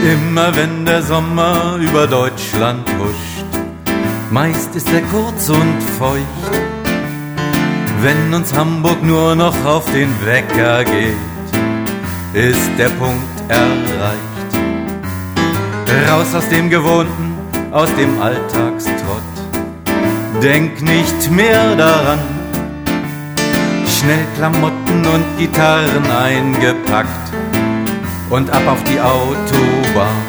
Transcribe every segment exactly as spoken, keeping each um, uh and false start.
Immer wenn der Sommer über Deutschland huscht, meist ist er kurz und feucht. Wenn uns Hamburg nur noch auf den Wecker geht, ist der Punkt erreicht. Raus aus dem Gewohnten, aus dem Alltagstrott, denk nicht mehr daran. Schnell Klamotten und Gitarren eingepackt und ab auf die Autobahn.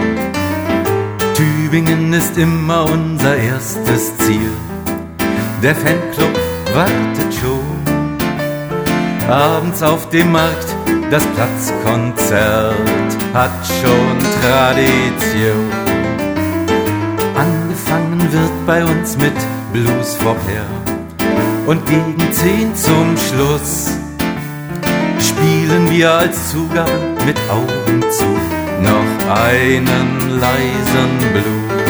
Tübingen ist immer unser erstes Ziel, der Fanclub wartet schon. Abends auf dem Markt, das Platzkonzert hat schon Tradition. Angefangen wird bei uns mit Blues vorher und gegen zehn zum Schluss spielen wir als Zugabe mit Augen zu noch einen leisen Blues.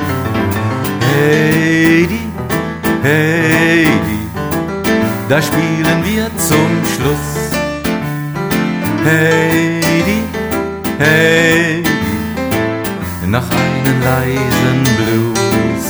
Heidi, Heidi, da spielen wir zum Schluss. Heidi, Heidi, noch einen leisen Blues.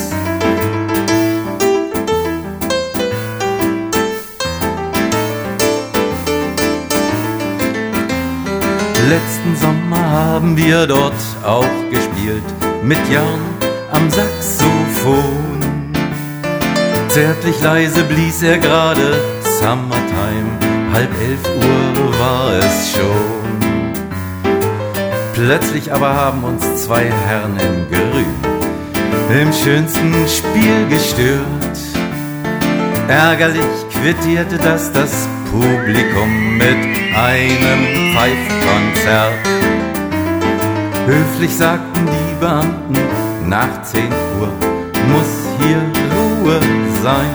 Letzten Sommer haben wir dort auch gespielt, mit Jan am Saxophon. Zärtlich leise blies er gerade Summertime, halb elf Uhr war es schon. Plötzlich aber haben uns zwei Herren in Grün im schönsten Spiel gestört. Ärgerlich quittierte das das Publikum mit einem Pfeifkonzert. Höflich sagten die Beamten, nach zehn Uhr muss hier Ruhe sein.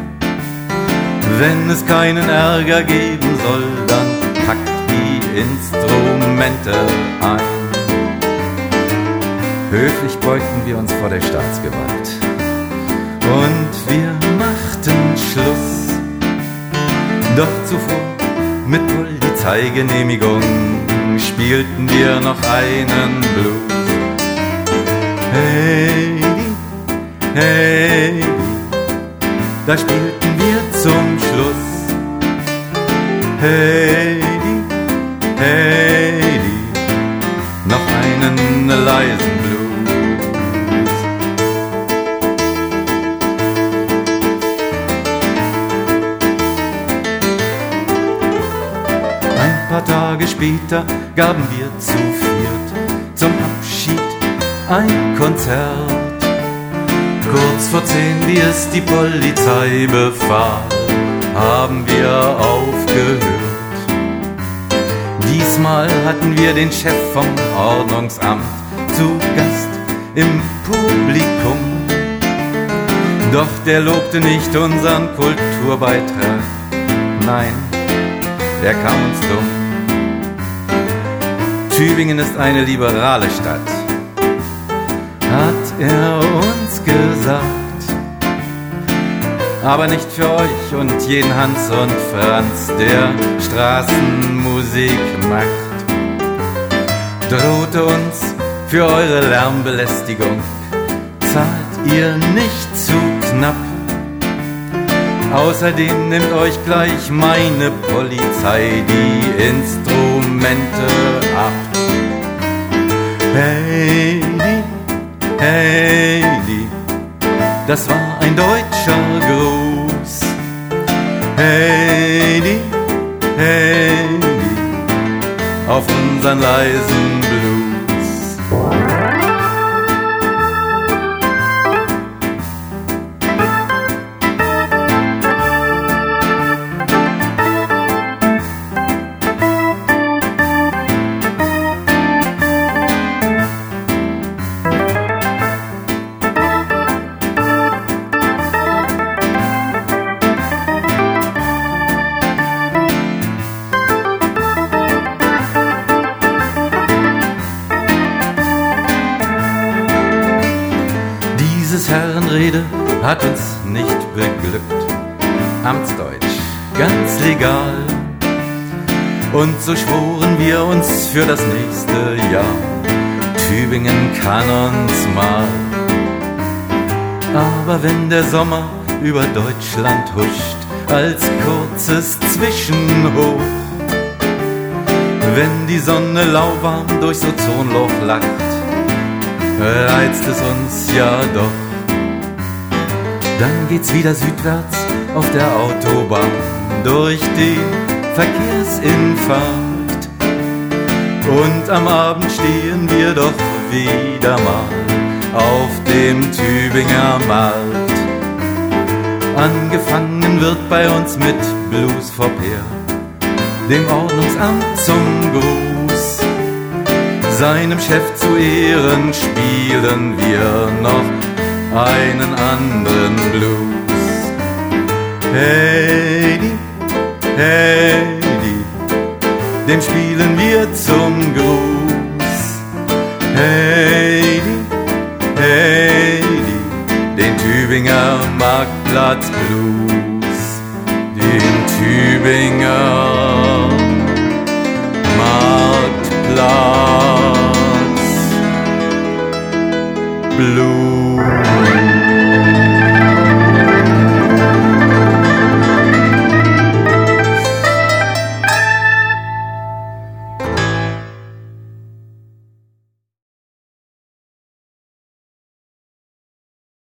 Wenn es keinen Ärger geben soll, dann packt die Instrumente ein. Höflich beugten wir uns vor der Staatsgewalt und wir machten Schluss. Doch zuvor mit Polizeigenehmigung spielten wir noch einen Blues. Heidi, Heidi, da spielten wir zum Schluss. Heidi, Heidi, noch einen leisen Blues. Ein paar Tage später gaben wir zu viert zum Abschied ein Konzert. Kurz vor zehn, wie es die Polizei befahl, haben wir aufgehört. Diesmal hatten wir den Chef vom Ordnungsamt zu Gast im Publikum. Doch der lobte nicht unseren Kulturbeitrag, nein, der kam uns dumm. Tübingen ist eine liberale Stadt, hat er uns gesagt. Aber nicht für euch und jeden Hans und Franz, der Straßenmusik macht. Drohte uns für eure Lärmbelästigung, zahlt ihr nicht zu knapp. Außerdem nimmt euch gleich meine Polizei die Instrumente ab. Heidi, Heidi, das war ein deutscher Gruß. Heidi, Heidi, auf unseren leisen Blues. Dieses Herrenrede hat uns nicht beglückt. Amtsdeutsch, ganz legal. Und so schworen wir uns für das nächste Jahr, Tübingen kann uns mal. Aber wenn der Sommer über Deutschland huscht, als kurzes Zwischenhoch, wenn die Sonne lauwarm durchs Ozonloch lacht, reizt es uns ja doch. Dann geht's wieder südwärts auf der Autobahn durch die Verkehrsinfarkt. Und am Abend stehen wir doch wieder mal auf dem Tübinger Markt. Angefangen wird bei uns mit Blues for Peer, dem Ordnungsamt zum Gruß. Seinem Chef zu Ehren spielen wir noch einen anderen Blues. Heidi, Heidi, dem spielen wir zum Gruß. Heidi, Heidi, den Tübinger Marktplatz Blues.